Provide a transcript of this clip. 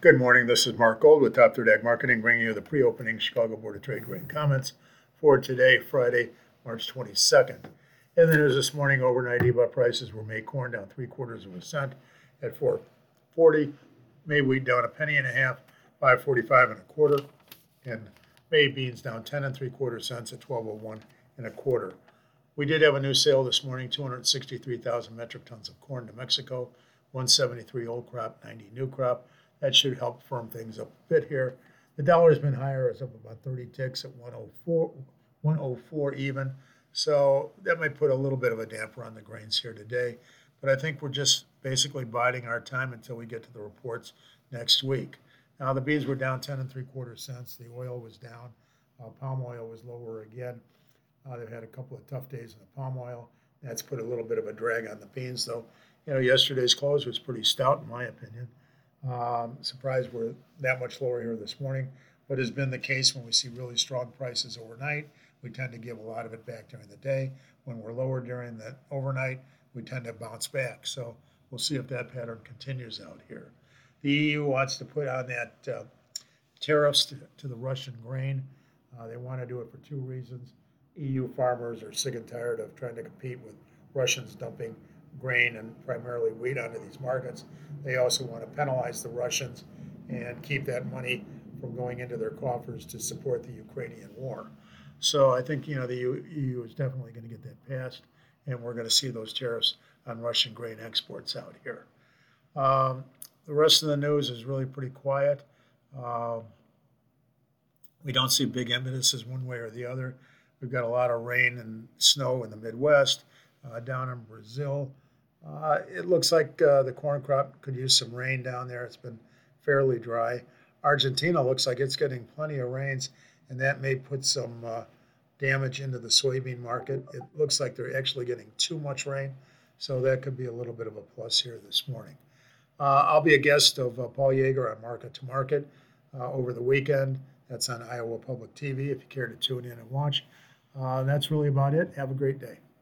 Good morning. This is Mark Gold with Top Third Ag Marketing, bringing you the pre-opening Chicago Board of Trade grain comments for today, Friday, March 22nd. In the news this morning, overnight EBA prices were May corn down 3/4 cent at 4.40, May wheat down a penny and a half, 5.45 1/4, and May beans down 10 3/4 cents at 12.01 1/4. We did have a new sale this morning: 263,000 metric tons of corn to Mexico, 173 old crop, 90 new crop. That should help firm things up a bit here. The dollar's been higher. It's up about 30 ticks at 104 even. So that might put a little bit of a damper on the grains here today. But I think we're just basically biding our time until we get to the reports next week. Now, the beans were down 10 3/4 cents. The oil was down. Palm oil was lower again. They've had a couple of tough days in the palm oil. That's put a little bit of a drag on the beans, though. Yesterday's close was pretty stout, in my opinion. Surprised we're that much lower here this morning, but has been the case when we see really strong prices overnight. We tend to give a lot of it back during the day. When we're lower during the overnight, we tend to bounce back. So we'll see if that pattern continues out here. The EU wants to put on that tariffs to the Russian grain. They want to do it for two reasons. EU farmers are sick and tired of trying to compete with Russians dumping grain and primarily wheat onto these markets. They also want to penalize the Russians and keep that money from going into their coffers to support the Ukrainian war. So I think the EU is definitely going to get that passed, and we're going to see those tariffs on Russian grain exports out here. The rest of the news is really pretty quiet. We don't see big impetuses one way or the other. We've got a lot of rain and snow in the Midwest, down in Brazil. It looks like the corn crop could use some rain down there. It's been fairly dry. Argentina looks like it's getting plenty of rains, and that may put some damage into the soybean market. It looks like they're actually getting too much rain, so that could be a little bit of a plus here this morning. I'll be a guest of Paul Yeager on Market to Market over the weekend. That's on Iowa Public TV if you care to tune in and watch. That's really about it. Have a great day.